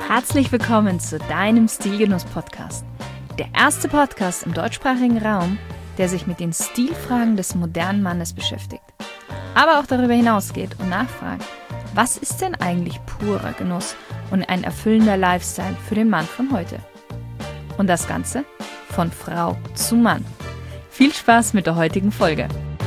Herzlich willkommen zu deinem Stilgenuss-Podcast. Der erste Podcast im deutschsprachigen Raum, der sich mit den Stilfragen des modernen Mannes beschäftigt. Aber auch darüber hinausgeht und nachfragt, was ist denn eigentlich purer Genuss und ein erfüllender Lifestyle für den Mann von heute? Und das Ganze von Frau zu Mann. Viel Spaß mit der heutigen Folge.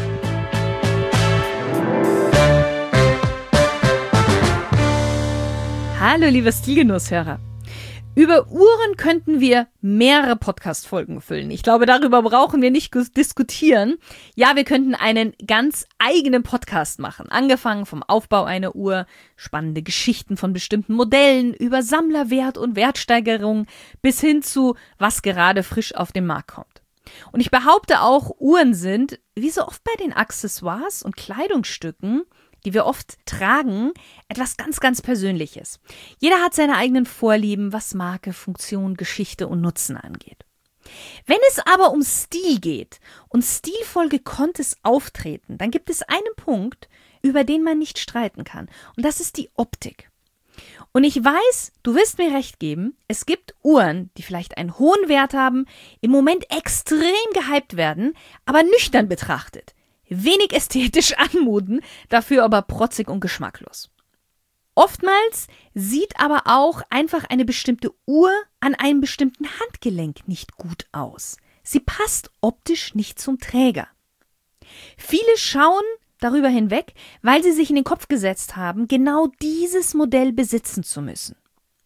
Hallo liebe Stilgenusshörer. Über Uhren könnten wir mehrere Podcast-Folgen füllen. Ich glaube, darüber brauchen wir nicht diskutieren. Ja, wir könnten einen ganz eigenen Podcast machen. Angefangen vom Aufbau einer Uhr, spannende Geschichten von bestimmten Modellen, über Sammlerwert und Wertsteigerung bis hin zu, was gerade frisch auf den Markt kommt. Und ich behaupte auch, Uhren sind, wie so oft bei den Accessoires und Kleidungsstücken, die wir oft tragen, etwas ganz, ganz Persönliches. Jeder hat seine eigenen Vorlieben, was Marke, Funktion, Geschichte und Nutzen angeht. Wenn es aber um Stil geht und stilvoll gekonntes Auftreten, dann gibt es einen Punkt, über den man nicht streiten kann. Und das ist die Optik. Und ich weiß, du wirst mir recht geben, es gibt Uhren, die vielleicht einen hohen Wert haben, im Moment extrem gehypt werden, aber nüchtern betrachtet wenig ästhetisch anmuten, dafür aber protzig und geschmacklos. Oftmals sieht aber auch einfach eine bestimmte Uhr an einem bestimmten Handgelenk nicht gut aus. Sie passt optisch nicht zum Träger. Viele schauen darüber hinweg, weil sie sich in den Kopf gesetzt haben, genau dieses Modell besitzen zu müssen.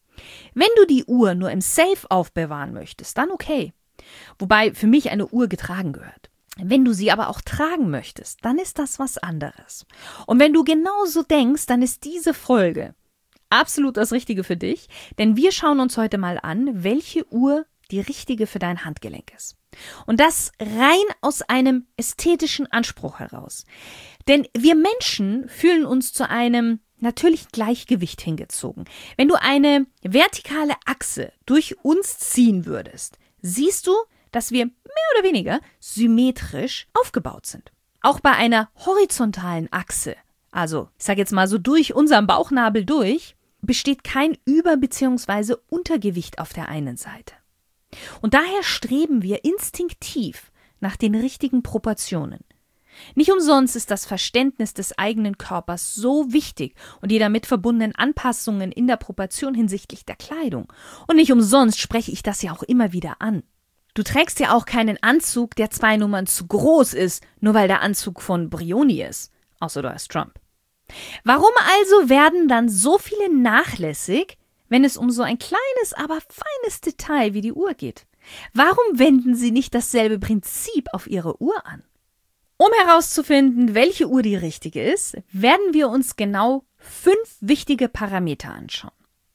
Wenn du die Uhr nur im Safe aufbewahren möchtest, dann okay. Wobei für mich eine Uhr getragen gehört. Wenn du sie aber auch tragen möchtest, dann ist das was anderes. Und wenn du genauso denkst, dann ist diese Folge absolut das Richtige für dich, denn wir schauen uns heute mal an, welche Uhr die richtige für dein Handgelenk ist. Und das rein aus einem ästhetischen Anspruch heraus. Denn wir Menschen fühlen uns zu einem natürlichen Gleichgewicht hingezogen. Wenn du eine vertikale Achse durch uns ziehen würdest, siehst du, dass wir mehr oder weniger symmetrisch aufgebaut sind. Auch bei einer horizontalen Achse, also ich sage jetzt mal so durch unseren Bauchnabel durch, besteht kein Über- bzw. Untergewicht auf der einen Seite. Und daher streben wir instinktiv nach den richtigen Proportionen. Nicht umsonst ist das Verständnis des eigenen Körpers so wichtig und die damit verbundenen Anpassungen in der Proportion hinsichtlich der Kleidung. Und nicht umsonst spreche ich das ja auch immer wieder an. Du trägst ja auch keinen Anzug, der 2 Nummern zu groß ist, nur weil der Anzug von Brioni ist, außer du heißt Trump. Warum also werden dann so viele nachlässig, wenn es um so ein kleines, aber feines Detail wie die Uhr geht? Warum wenden sie nicht dasselbe Prinzip auf ihre Uhr an? Um herauszufinden, welche Uhr die richtige ist, werden wir uns genau 5 wichtige Parameter anschauen.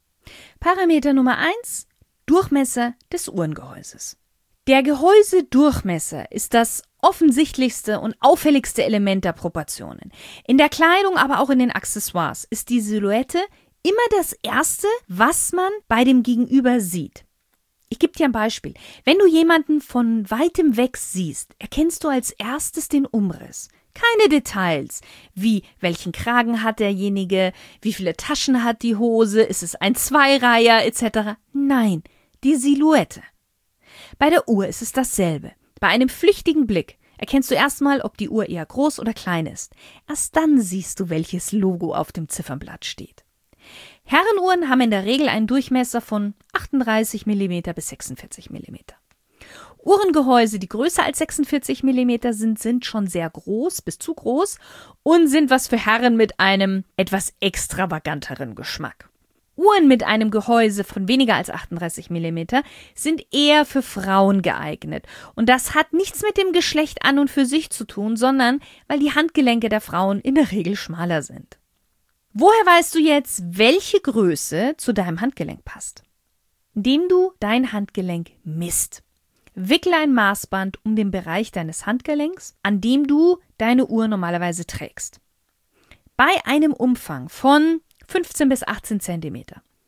Parameter Nummer 1, Durchmesser des Uhrengehäuses. Der Gehäusedurchmesser ist das offensichtlichste und auffälligste Element der Proportionen. In der Kleidung, aber auch in den Accessoires ist die Silhouette immer das Erste, was man bei dem Gegenüber sieht. Ich gebe dir ein Beispiel. Wenn du jemanden von weitem weg siehst, erkennst du als erstes den Umriss. Keine Details, wie welchen Kragen hat derjenige, wie viele Taschen hat die Hose, ist es ein Zweireiher etc. Nein, die Silhouette. Bei der Uhr ist es dasselbe. Bei einem flüchtigen Blick erkennst du erstmal, ob die Uhr eher groß oder klein ist. Erst dann siehst du, welches Logo auf dem Ziffernblatt steht. Herrenuhren haben in der Regel einen Durchmesser von 38 mm bis 46 mm. Uhrengehäuse, die größer als 46 mm sind schon sehr groß bis zu groß und sind was für Herren mit einem etwas extravaganteren Geschmack. Uhren mit einem Gehäuse von weniger als 38 mm sind eher für Frauen geeignet. Und das hat nichts mit dem Geschlecht an und für sich zu tun, sondern weil die Handgelenke der Frauen in der Regel schmaler sind. Woher weißt du jetzt, welche Größe zu deinem Handgelenk passt? Indem du dein Handgelenk misst. Wickle ein Maßband um den Bereich deines Handgelenks, an dem du deine Uhr normalerweise trägst. Bei einem Umfang von 15 bis 18 cm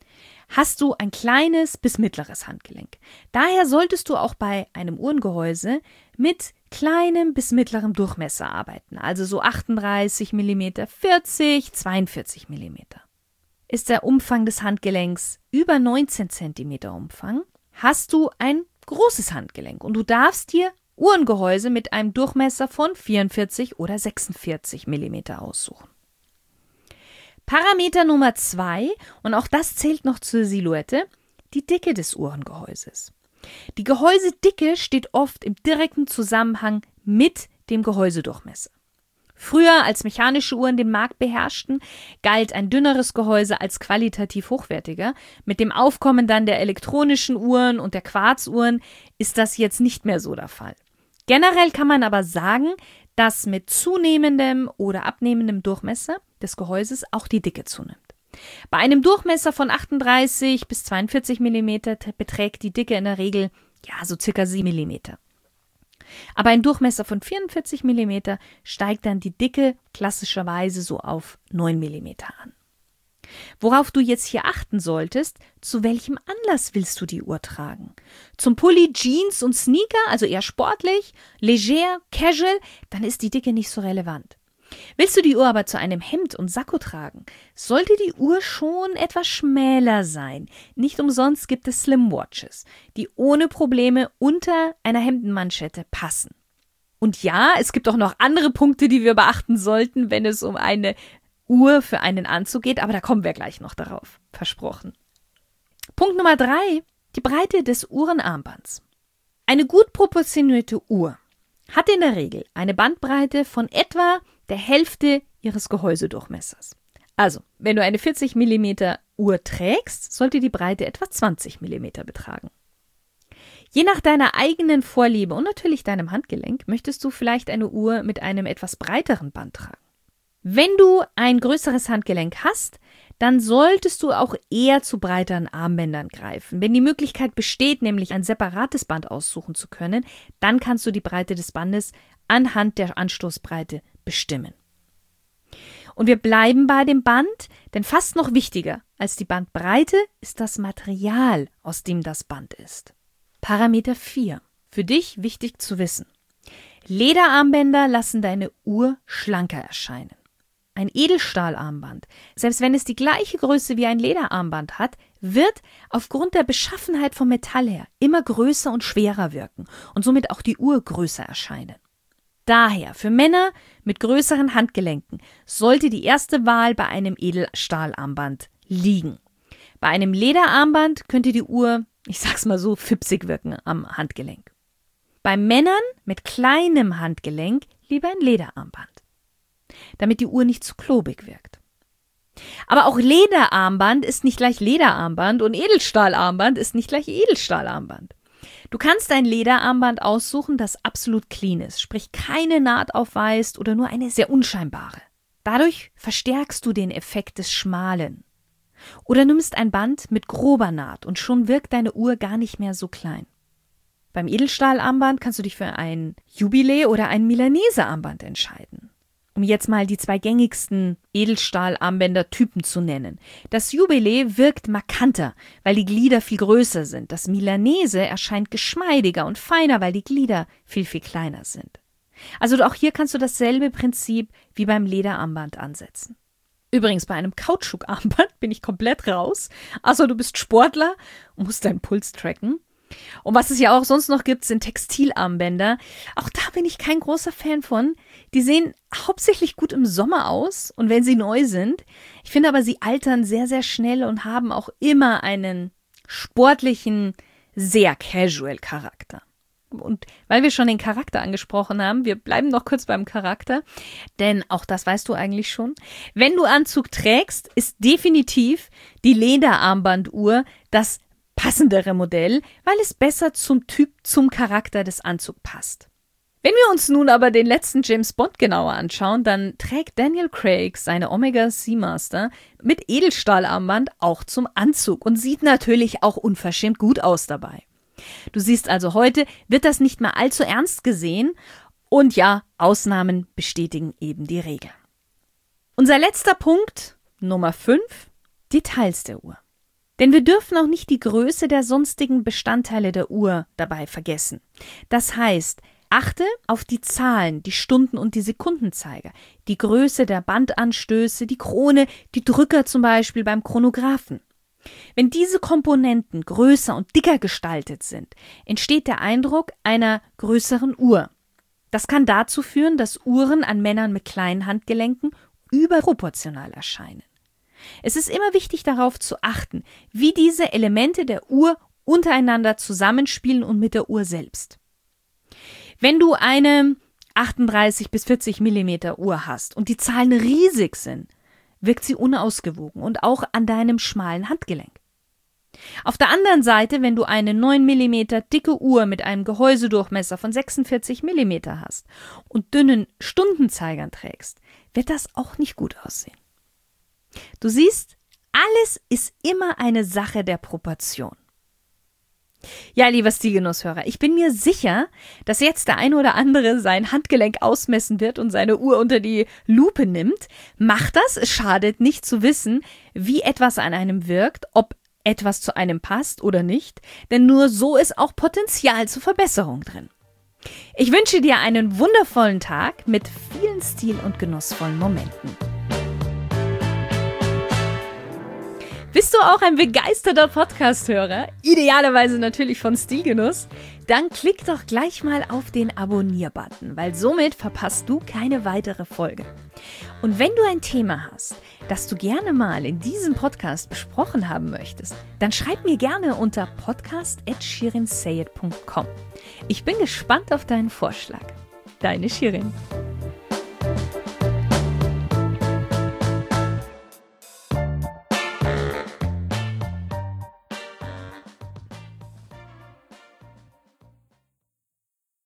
hast du ein kleines bis mittleres Handgelenk. Daher solltest du auch bei einem Uhrengehäuse mit kleinem bis mittlerem Durchmesser arbeiten, also so 38 mm, 40, 42 mm. ist der Umfang des Handgelenks über 19 cm Umfang, hast du ein großes Handgelenk und du darfst dir Uhrengehäuse mit einem Durchmesser von 44 oder 46 mm aussuchen. Parameter Nummer 2, und auch das zählt noch zur Silhouette, die Dicke des Uhrengehäuses. Die Gehäusedicke steht oft im direkten Zusammenhang mit dem Gehäusedurchmesser. Früher, als mechanische Uhren den Markt beherrschten, galt ein dünneres Gehäuse als qualitativ hochwertiger. Mit dem Aufkommen dann der elektronischen Uhren und der Quarzuhren ist das jetzt nicht mehr so der Fall. Generell kann man aber sagen, dass mit zunehmendem oder abnehmendem Durchmesser des Gehäuses auch die Dicke zunimmt. Bei einem Durchmesser von 38 bis 42 mm beträgt die Dicke in der Regel so ca. 7 mm. Aber ein Durchmesser von 44 mm steigt dann die Dicke klassischerweise so auf 9 mm an. Worauf du jetzt hier achten solltest, zu welchem Anlass willst du die Uhr tragen? Zum Pulli, Jeans und Sneaker, also eher sportlich, leger, casual, dann ist die Dicke nicht so relevant. Willst du die Uhr aber zu einem Hemd und Sakko tragen, sollte die Uhr schon etwas schmäler sein. Nicht umsonst gibt es Slim Watches, die ohne Probleme unter einer Hemdenmanschette passen. Und ja, es gibt auch noch andere Punkte, die wir beachten sollten, wenn es um eine Uhr für einen Anzug geht, aber da kommen wir gleich noch darauf, versprochen. Punkt Nummer 3, die Breite des Uhrenarmbands. Eine gut proportionierte Uhr hat in der Regel eine Bandbreite von etwa der Hälfte ihres Gehäusedurchmessers. Also, wenn du eine 40 mm Uhr trägst, sollte die Breite etwa 20 mm betragen. Je nach deiner eigenen Vorliebe und natürlich deinem Handgelenk möchtest du vielleicht eine Uhr mit einem etwas breiteren Band tragen. Wenn du ein größeres Handgelenk hast, dann solltest du auch eher zu breiteren Armbändern greifen. Wenn die Möglichkeit besteht, nämlich ein separates Band aussuchen zu können, dann kannst du die Breite des Bandes anhand der Anstoßbreite bestimmen. Und wir bleiben bei dem Band, denn fast noch wichtiger als die Bandbreite ist das Material, aus dem das Band ist. Parameter 4. Für dich wichtig zu wissen. Lederarmbänder lassen deine Uhr schlanker erscheinen. Ein Edelstahlarmband, selbst wenn es die gleiche Größe wie ein Lederarmband hat, wird aufgrund der Beschaffenheit vom Metall her immer größer und schwerer wirken und somit auch die Uhr größer erscheinen. Daher, für Männer mit größeren Handgelenken sollte die erste Wahl bei einem Edelstahlarmband liegen. Bei einem Lederarmband könnte die Uhr, ich sag's mal so, fipsig wirken am Handgelenk. Bei Männern mit kleinem Handgelenk lieber ein Lederarmband, damit die Uhr nicht zu klobig wirkt. Aber auch Lederarmband ist nicht gleich Lederarmband und Edelstahlarmband ist nicht gleich Edelstahlarmband. Du kannst ein Lederarmband aussuchen, das absolut clean ist, sprich keine Naht aufweist oder nur eine sehr unscheinbare. Dadurch verstärkst du den Effekt des Schmalen. Oder nimmst ein Band mit grober Naht und schon wirkt deine Uhr gar nicht mehr so klein. Beim Edelstahlarmband kannst du dich für ein Jubiläe oder ein Milanese-Armband entscheiden. Um jetzt mal die 2 gängigsten Edelstahlarmbänder-Typen zu nennen. Das Jubiläe wirkt markanter, weil die Glieder viel größer sind. Das Milanese erscheint geschmeidiger und feiner, weil die Glieder viel, viel kleiner sind. Also auch hier kannst du dasselbe Prinzip wie beim Lederarmband ansetzen. Übrigens, bei einem Kautschukarmband bin ich komplett raus. Also du bist Sportler und musst deinen Puls tracken. Und was es ja auch sonst noch gibt, sind Textilarmbänder. Auch da bin ich kein großer Fan von. Die sehen hauptsächlich gut im Sommer aus und wenn sie neu sind. Ich finde aber, sie altern sehr, sehr schnell und haben auch immer einen sportlichen, sehr casual Charakter. Und weil wir schon den Charakter angesprochen haben, wir bleiben noch kurz beim Charakter, denn auch das weißt du eigentlich schon. Wenn du Anzug trägst, ist definitiv die Lederarmbanduhr das passendere Modell, weil es besser zum Typ, zum Charakter des Anzugs passt. Wenn wir uns nun aber den letzten James Bond genauer anschauen, dann trägt Daniel Craig seine Omega Seamaster mit Edelstahlarmband auch zum Anzug und sieht natürlich auch unverschämt gut aus dabei. Du siehst also, heute wird das nicht mehr allzu ernst gesehen und ja, Ausnahmen bestätigen eben die Regel. Unser letzter Punkt, Nummer 5, Details der Uhr. Denn wir dürfen auch nicht die Größe der sonstigen Bestandteile der Uhr dabei vergessen. Das heißt, Achte auf die Zahlen, die Stunden- und die Sekundenzeiger, die Größe der Bandanstöße, die Krone, die Drücker zum Beispiel beim Chronographen. Wenn diese Komponenten größer und dicker gestaltet sind, entsteht der Eindruck einer größeren Uhr. Das kann dazu führen, dass Uhren an Männern mit kleinen Handgelenken überproportional erscheinen. Es ist immer wichtig darauf zu achten, wie diese Elemente der Uhr untereinander zusammenspielen und mit der Uhr selbst. Wenn du eine 38 bis 40 mm Uhr hast und die Zahlen riesig sind, wirkt sie unausgewogen und auch an deinem schmalen Handgelenk. Auf der anderen Seite, wenn du eine 9 mm dicke Uhr mit einem Gehäusedurchmesser von 46 mm hast und dünnen Stundenzeigern trägst, wird das auch nicht gut aussehen. Du siehst, alles ist immer eine Sache der Proportion. Ja, lieber Stilgenusshörer, ich bin mir sicher, dass jetzt der eine oder andere sein Handgelenk ausmessen wird und seine Uhr unter die Lupe nimmt. Mach das, es schadet nicht zu wissen, wie etwas an einem wirkt, ob etwas zu einem passt oder nicht, denn nur so ist auch Potenzial zur Verbesserung drin. Ich wünsche dir einen wundervollen Tag mit vielen stil- und genussvollen Momenten. Bist du auch ein begeisterter Podcast-Hörer? Idealerweise natürlich von Stilgenuss? Dann klick doch gleich mal auf den Abonnier-Button, weil somit verpasst du keine weitere Folge. Und wenn du ein Thema hast, das du gerne mal in diesem Podcast besprochen haben möchtest, dann schreib mir gerne unter podcast@shirinsayed.com. Ich bin gespannt auf deinen Vorschlag. Deine Shirin.